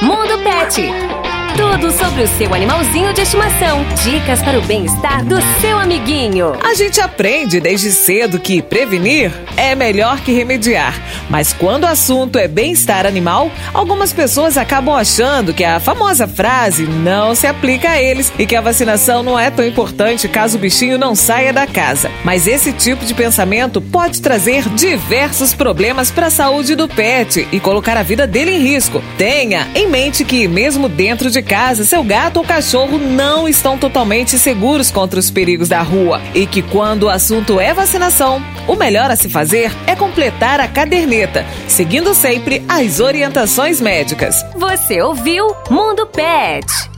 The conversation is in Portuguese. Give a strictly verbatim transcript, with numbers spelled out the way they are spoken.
Mundo Pet. Tudo sobre o seu animalzinho de estimação. Dicas para o bem-estar do seu amiguinho. A gente aprende desde cedo que prevenir é melhor que remediar. Mas quando o assunto é bem-estar animal, algumas pessoas acabam achando que a famosa frase não se aplica a eles e que a vacinação não é tão importante caso o bichinho não saia da casa. Mas esse tipo de pensamento pode trazer diversos problemas para a saúde do pet e colocar a vida dele em risco. Tenha em mente que mesmo dentro de casa, seu gato ou cachorro não estão totalmente seguros contra os perigos da rua e que quando o assunto é vacinação, o melhor a se fazer é completar a caderneta, seguindo sempre as orientações médicas. Você ouviu Mundo Pet.